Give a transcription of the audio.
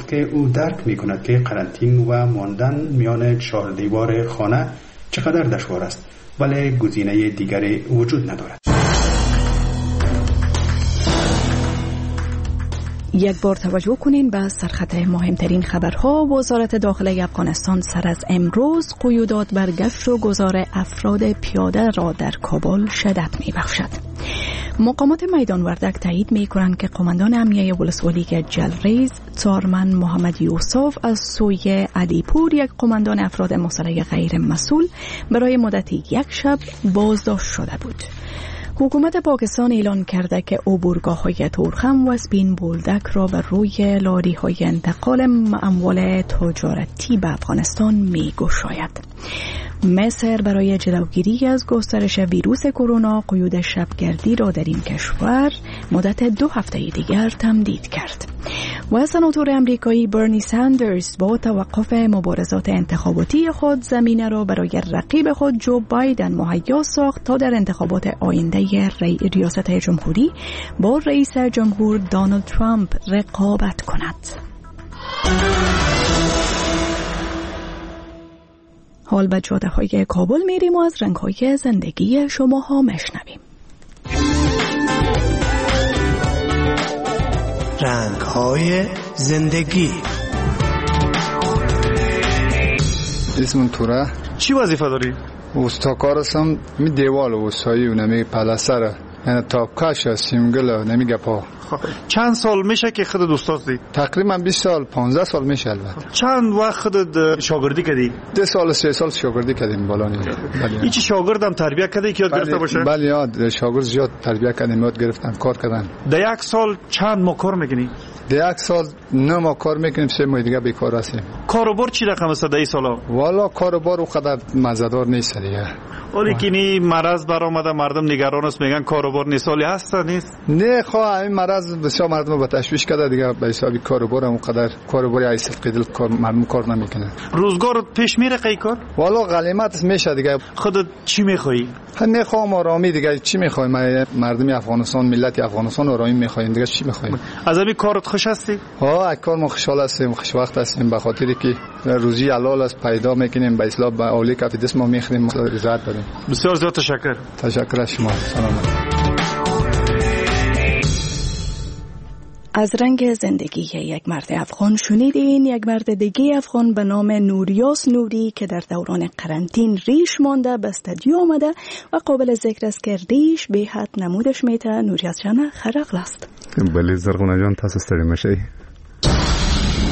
که او درک می‌کند که قرنطین و ماندن میان چهار دیوار خانه چقدر دشوار است، ولی گزینه دیگری وجود ندارد. یک بار توجه کنین به سرخط مهمترین خبرها. وزارت داخله افغانستان سر از امروز قیودات بر گشت و گذار افراد پیاده را در کابل شدت می بخشد. مقامات میدان وردک تایید می کنند که قماندان امنیه ولسوالی جلریز تارمن محمد یوسف از سوی علیپور یک قماندان افراد مسلح غیر مسئول برای مدت یک شب بازداشت شده بود. حکومت پاکستان اعلان کرده که عبورگاه‌های تورخم و سپین بولدک را بر روی لاری‌های انتقال اموال تجارتی به افغانستان می‌گشاید. مصر برای جلوگیری از گسترش ویروس کرونا قیود شبگردی را در این کشور مدت 2 هفته دیگر تمدید کرد. و سناتور امریکایی برنی ساندرز با توقف مبارزات انتخاباتی خود زمینه را برای رقیب خود جو بایدن مهیا ساخت تا در انتخابات آینده ریاست جمهوری با رئیس جمهور دونالد ترامپ رقابت کند. حال به جاده های کابل میریم و از رنگ های زندگی شما ها مشنویم. رنگ های زندگی. اسم توره. چی وظیفه داری؟ استاکار هستم. می دیوال وسایی و نمی پلسره، یعنی تاپکش سیمگل نمی گپا. چند سال میشه که خودت استاد دی؟ تقریبا 20 سال 15 سال میشه. البته چند وقت خودت شاگردی کردی؟ 2 سال 3 سال شاگردی کردیم بالا نیست. هیچ شاگردم تربیت کردی که یاد گرفته باشه؟ بله یاد شاگرد زیاد تربیت کردیم، یاد گرفتن کار کردن. در 1 سال چند ماه کار میکنی؟ در 1 سال 9 ماه کار میکنیم، 3 ماه دیگه بیکار هستیم. کاروبار چی رقم است در این سالا؟ والا کاروبار اونقدر مزه‌دار نیست دیگه. ولی که نی مرض برآمده مردم نگران است، میگن کاروبار نیسالی هست نیست؟ نه خواه این مرض بسیار مردم با تشویش کرده دیگه. به حساب کاروبار اونقدر کاروباری ایست قیدل مردم کار نمیکنه. روزگار پیش میره قی کار؟ والا غلیمت میشه دیگه. خودت چی میخوایی؟ میخوام آرامی دیگه. چی میخوایم؟ مردم افغانستان ملت افغانستان آرامی میخوایم دیگه. چی میخوایم؟ از همین کارت خوش هستی؟ ها کار ما خوشحال هستیم، خوشوقت هستیم، به خاطری که روزی حلال است پیدا میکنیم، به اصلاح به اولی کف دست ما میخریم، رضایت داریم. بسیار زیاد تشکر. تشکر از شما. سلامت. از رنگ زندگی یک مرد افغان شنیدین. یک مرد دیگه افغان به نام نوریاس نوری که در دوران قرنطین ریش مانده به استودیو آمده و قابل ذکر است که ریش به حد نمودش میته. نوریاس جان خرق است. بله زرغونه جان تاسو ستړي مشئ.